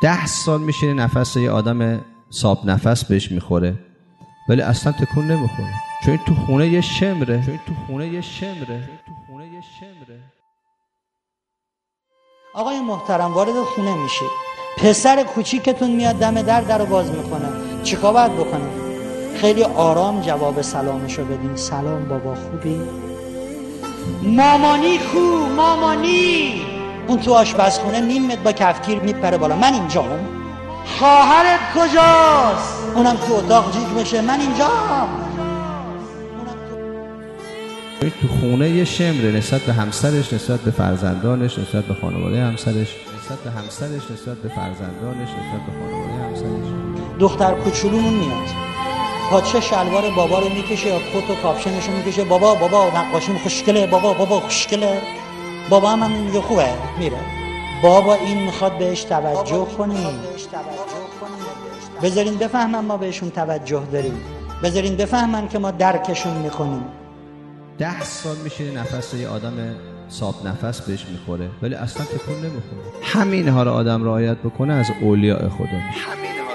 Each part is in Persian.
10 سال میشینه نفس یه آدم صاب نفس بهش میخوره ولی اصلا تکون نمیخوره، چون تو خونه یه شمره. آقای محترم، وارد خونه میشه، پسر کوچیکتون میاد دم در باز میکنه، چیکار باید بکنه؟ خیلی آرام جواب سلامشو بدین. سلام بابا، خوبی؟ مامانی کو؟ مامانی. اون تو آشپزخونه نیم متر با کفتگیر میپره بالا، من اینجام. خواهرت کجاست؟ اونم تو اتاق جیغ میشه، من اینجام. تو خونه یه شمره نسبت به همسرش، نسبت به فرزندانش، نسبت به خانواده همسرش، نسبت به فرزندانش، نسبت به خانواده همسرش. دختر کوچولومون میاد، پاچه شلوار بابا رو میکشه یا کت و کاپشنش رو میکشه، بابا نقاشیم خوشگله، بابا خوشگله. بابا هم میگه خوبه، میره. بابا این میخواد بهش توجه کنیم، بذارین بفهمن ما بهشون توجه داریم، بذارین بفهمن که ما درکشون میکنیم. 10 سال میشینه نفس یه آدم صاب نفس بهش میخوره ولی اصلا تکون نمیخوره. همینها رو آدم رعایت بکنه از اولیاء خدا میشه.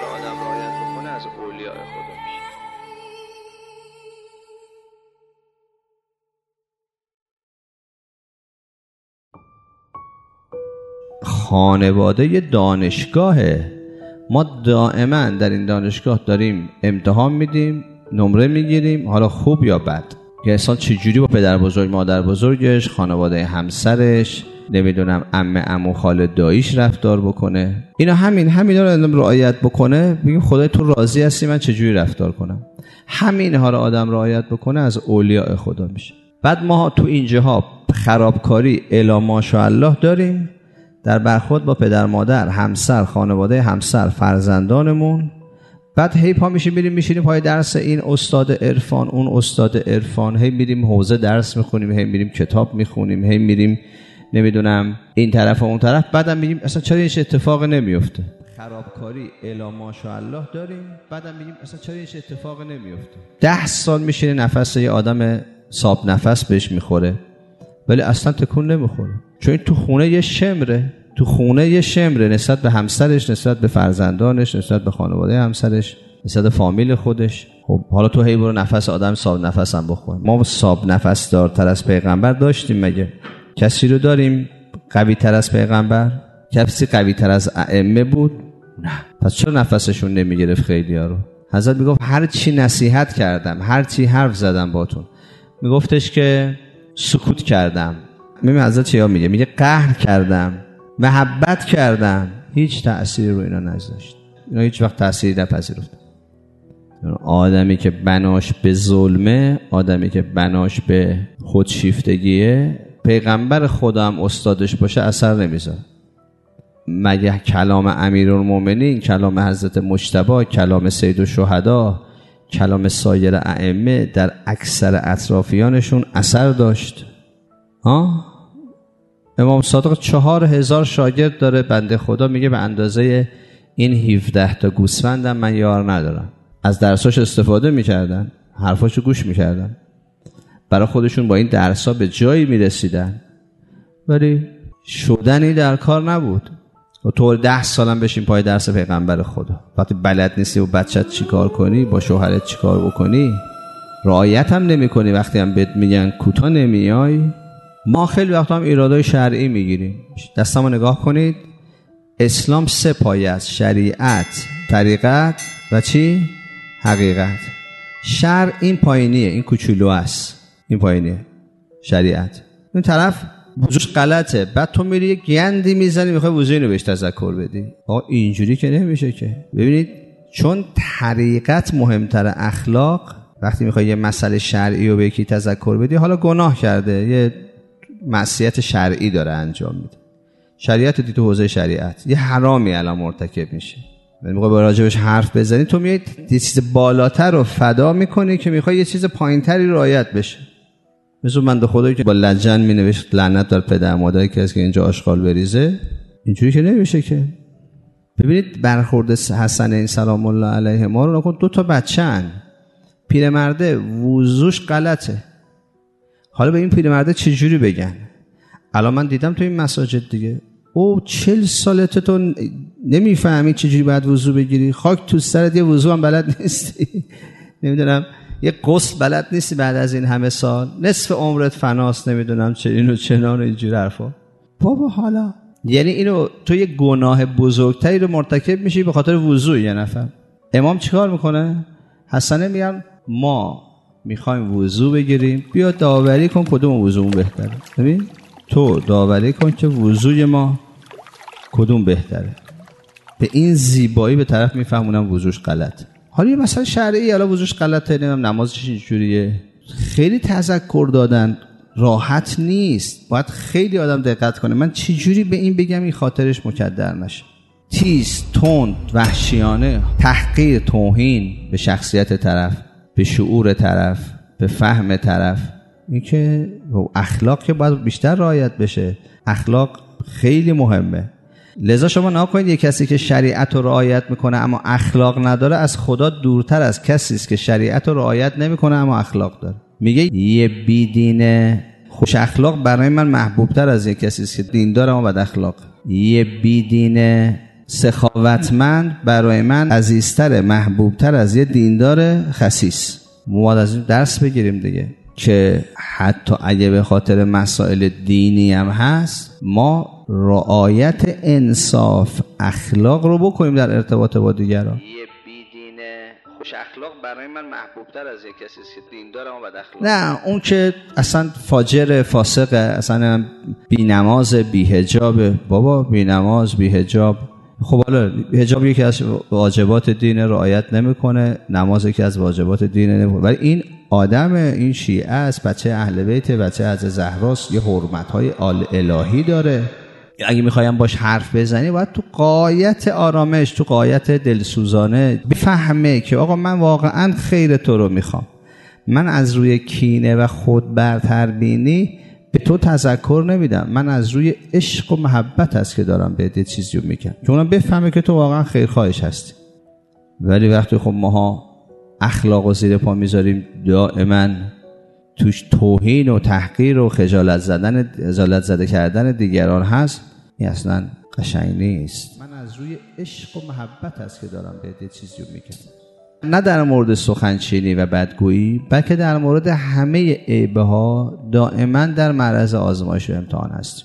خانواده یه دانشگاهه. ما دائما در این دانشگاه داریم امتحان میدیم، نمره میگیریم، حالا خوب یا بد، که انسان چجوری با پدر بزرگ، مادر بزرگش، خانواده همسرش، نمیدونم عمو خاله داییش رفتار بکنه. اینا همینا رو آدم رعایت بکنه، بگیم خدای تو راضی هستی من چجوری رفتار کنم. همینها رو آدم رعایت بکنه از اولیاء خدا میشه. بعد ما تو اینجاها خرابکاری الا ماشاءالله داریم در برخورد با پدر مادر، همسر، خانواده همسر، فرزندانمون. بعد هی پا میشینیم پای درس این استاد عرفان، اون استاد عرفان، هی میریم حوزه درس میخونیم، هی میریم کتاب میخونیم، هی میریم نمیدونم این طرف و اون طرف. بعدم میگیم اصلا چرا این اتفاق نمیفته؟ خرابکاری الا ماشاءالله داریم، بعدم میگیم اصلا چرا این اتفاق نمیفته؟ 10 سال میشینه نفس یه آدم صاب نفس بهش میخوره ولی اصلا تکون نمیخوره، چون تو خونه یه شمره نسبت به همسرش، نسبت به فرزندانش، نسبت به خانواده همسرش، نسبت به فامیل خودش. خب حالا تو هی برو نفس آدم صاب نفس هم بخور. ما صاب نفس دارتر از پیغمبر داشتیم مگه؟ کسی رو داریم قوی تر از پیغمبر؟ کسی قوی تر از ائمه بود؟ نه. پس چرا نفسشون نمیگرفت خیلی‌ها رو؟ حضرت میگفت هر چی نصیحت کردم، هر چی حرف زدم باتون، میگفتش که سکوت کردم. میگم حضرت چیا میگه؟ میگه قهر کردم، محبت کردم، هیچ تأثیری رو اینا نذاشت. اینا هیچ وقت تأثیری نپذیرفت. آدمی که بناش به ظلمه، آدمی که بناش به خودشیفتگیه، پیغمبر خدا هم استادش باشه اثر نمیذاره. مگه کلام امیرالمومنین، کلام حضرت مجتبی، کلام سید الشهدا، کلام سایر ائمه در اکثر اطرافیانشون اثر داشت؟ امام صادق 4000 شاگرد داره، بنده خدا میگه به اندازه این 17 تا گوسفندم من یار ندارم. از درساش استفاده میکردن، حرفاشو گوش میکردن، برای خودشون با این درسا به جایی میرسیدن ولی شدنی در کار نبود. و تو 10 سالم بشین پای درس پیغمبر خدا، وقتی بلد نیستی و بچت چیکار کنی، با شوهرت چیکار بکنی، رعایت هم نمی کنی، وقتی هم بهت میگن کوتا نمیای. ما خیلی وقتا هم ایرادای شرعی میگیریم. دستمو نگاه کنید، اسلام 3 پایه است: شریعت، طریقت و چی؟ حقیقت. شرع این پایینیه، این کوچولو است، این پایینیه شریعت. این طرف وضوش غلطه، بعد تو میری یک گندی میزنی میخوای وضو اینو بهش تذکر بدی. آقا اینجوری که نمیشه که. ببینید چون طریقت مهمتر اخلاق، وقتی میخوای یه مسئله شرعی رو به یکی تذکر بدی، حالا گناه کرده، یه معصیت شرعی داره انجام میده، شریعت رو تو حوزه شریعت یه حرامی الان مرتکب میشه، میخوای با راجبش حرف بزنی، تو میای یه چیز بالاتر رو فدا میکنی که میخوای یه چیز پایینتری رعایت بشه. مثل بنده خدایی که با لجن مینوشت لعنت بر پدر مادری که اینجا آشغال بریزه، اینجوری که نمیشه که. ببینید برخورد حسنین سلام الله علیه ما رو نکن، 2 بچه‌ن، پیرمرده وضوش غلطه، حالا به این پیرمرده چجوری بگن؟ الان من دیدم تو این مساجد دیگه او 40 سالته تو نمیفهمی چجوری باید وضو بگیری، خاک تو سرت، یه وضو هم بلد نیستی، نمیدونم یه غسل بلد نیستی بعد از این همه سال، نصف عمرت فناست، نمیدونم چه اینو چنان و اینجوری حرفا. بابا حالا یعنی اینو تو یه گناه بزرگتری رو مرتکب میشی به خاطر وضوء یه نفر. امام چیکار میکنه؟ حسنه میگن ما میخوایم وضو بگیریم، بیا داوری کن کدوم وضومون بهتره. ببین تو داوری کن که وضوی ما کدوم بهتره. به این زیبایی به طرف میفهمونم وضوش غلط. حالا یه مسئله شرعی، حالا وضوش غلطه، نمازش اینجوریه، خیلی تذکر دادن، راحت نیست، باید خیلی آدم دقت کنه. من چی جوری به این بگم این خاطرش مکدر نشه؟ تیز، تند، وحشیانه، تحقیر، توهین به شخصیت طرف، به شعور طرف، به فهم طرف. این که اخلاق که باید بیشتر رعایت بشه. اخلاق خیلی مهمه. لذا شما نگاه کنید یک کسی که شریعت رو رعایت میکنه اما اخلاق نداره از خدا دورتر از کسی است که شریعت رو رعایت نمیکنه اما اخلاق داره. میگه یه بیدینه خوش اخلاق برای من محبوبتر از یک کسی است که دیندار اما بد اخلاق. یه بیدینه سخاوتمند برای من عزیزتر، محبوبتر از یه دیندار خسیس. ما از این درس بگیریم دیگه که حتی اگه به خاطر مسائل دینی هم هست ما رعایت انصاف اخلاق رو بکنیم در ارتباط با دیگران. یه بیدینه خوش اخلاق برای من محبوبتر از یک کسی است که دیندار اما بد اخلاق. نه اون که اصلا فاجر فاسقه، اصلا بی‌نماز بی‌حجاب. بابا بی‌نماز بی‌حجاب، خب حالا حجاب یکی از واجبات دین رعایت نمیکنه، نماز یکی از واجبات دین نمیکنه، ولی این آدم، این شیعه است، بچه اهل بیت، بچه از زهراست، یه حرمت‌های الهی داره. اگه میخوایم باش حرف بزنی باید تو قایت آرامش، تو قایت دلسوزانه بفهمه که آقا من واقعا خیر تو رو میخوام، من از روی کینه و خود برتربینی به تو تذکر نمیدم، من از روی عشق و محبت است که دارم بهت چیزی رو میگم که اونم بفهمه که تو واقعا خیرخواهش هستی. ولی وقتی خب ماها اخلاق و زیر پا میذاریم دائما توش توهین و تحقیر و خجالت زده کردن دیگران هست، این اصلا قشنگ نیست. من از روی عشق و محبت است که دارم بهت چیزی رو میگم، نه در مورد سخنچینی و بدگویی، بلکه در مورد همه عیبه ها دائما در معرض آزمایش و امتحان هستیم.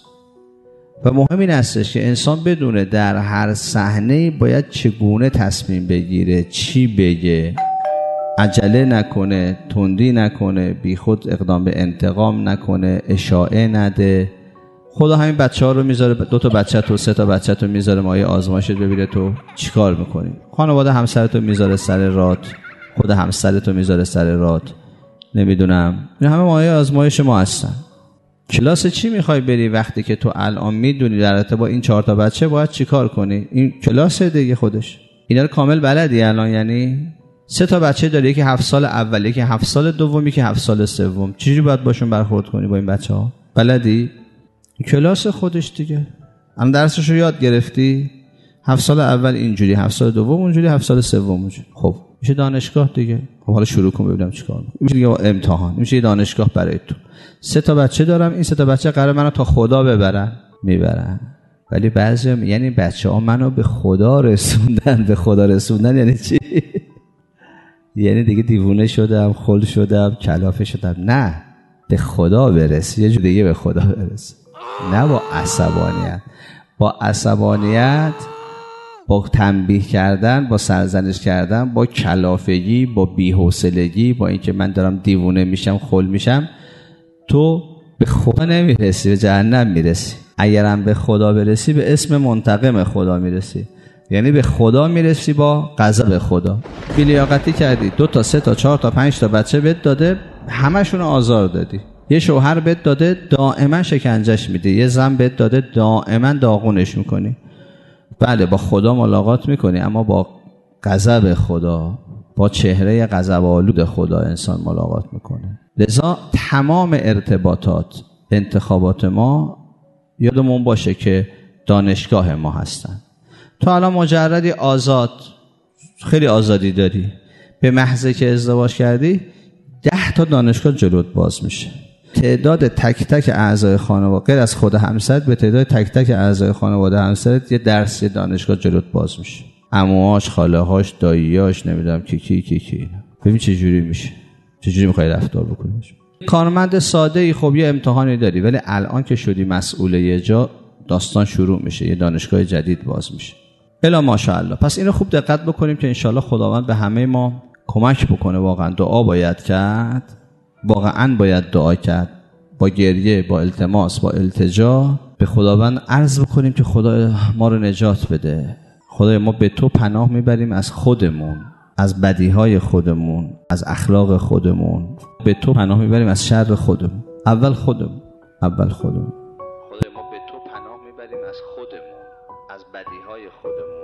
و مهم این هستش که انسان بدونه در هر صحنه باید چگونه تصمیم بگیره، چی بگه، عجله نکنه، تندی نکنه، بی خود اقدام به انتقام نکنه، اشاعه نده. خدا همین بچه‌ها رو میذاره، 2 تا بچه تو 3 تا بچه تو میذاره مایه آزمایشت ببینه تو چیکار میکنی. خانواده همسرتو میذاره سر رات، خود همسرتو میذاره سر رات، نمیدونم، این همه مایه آزمایش ما هستن. کلاس چی میخوای بری وقتی که تو الان میدونی در ارتباط با این 4 تا بچه باید چیکار کنی؟ این کلاس دیگه خودش. اینا رو کامل بلدی الان؟ یعنی 3 تا بچه داری، یکی 7 سال اول، یکی 7 سال دوم، یکی 7 سال سوم. چجوری باید باشون برخورد کنی با این بچه‌ها؟ بلدی؟ کلاس خودش دیگه. الان درسشو یاد گرفتی؟ 7 سال اول اینجوری، 7 سال دوم اونجوری، 7 سال سوم اونجوری. خب میشه دانشگاه دیگه. خب حالا شروع کن ببینم چیکار می‌کنی. میشه دیگه امتحان، میشه دانشگاه برای تو. 3 تا بچه دارم، این 3 تا بچه قرار منو تا خدا ببرن، میبرن. ولی بعضی یعنی بچه‌ها منو به خدا رسوندن. به خدا رسوندن یعنی چی؟ یعنی دیگه دیوونه شدم، خل شدم، کلافه شدم. نه، به خدا برس، یه جور دیگه به خدا برس، نه با عصبانیت. با عصبانیت، با تنبیه کردن، با سرزنش کردن، با کلافگی، با بی‌حوصلگی، با اینکه من دارم دیوونه میشم، خل میشم، تو به خدا نمیرسی، به جهنم میرسی. اگرم به خدا برسی به اسم منتقم خدا میرسی، یعنی به خدا میرسی با غضب خدا. بی‌لیاقتی کردی، 2 تا 3 تا 4 تا 5 تا بچه بهت داده، همشون آزار دادی. یه شوهر بهت داده دائما شکنجش میده، یه زن بهت داده دائما داغونش میکنی. بله با خدا ملاقات میکنی، اما با غضب خدا، با چهره غضب آلود خدا انسان ملاقات میکنه. لذا تمام ارتباطات، انتخابات ما یادمون باشه که دانشگاه ما هستن. تو الان مجردی آزاد، خیلی آزادی داری، به محض که ازدواج کردی 10 تا دانشگاه جلوت باز میشه. تعداد تک تک اعضای خانواده غیر از خود همسرت، به تعداد تک تک اعضای خانواده همسرت یه درس، یه دانشگاه جلوت باز میشه. عموهاش، خاله‌هاش، داییاش، نمیدونم کی. ببین چه جوری میشه، چه جوری میخوای رفتار بکنی. کارمند ساده ای خب یه امتحانی داری، ولی الان که شدی مسئول یه جا، داستان شروع میشه، یه دانشگاه جدید باز میشه. الا ماشاءالله. پس اینو خوب دقت بکنیم که انشالله خداوند به همه ما کمک بکنه. واقعا دعا باید کرد، واقعا باید دعا کرد، با گریه، با التماس، با التجا به خداوند عرض بکنیم که خدا ما رو نجات بده. خدای ما به تو پناه میبریم از خودمون، از بدیهای خودمون، از اخلاق خودمون. به تو پناه میبریم از شر خودمون. اول خودمون. خدای ما به تو پناه میبریم از خودمون، از بدیهای خودمون.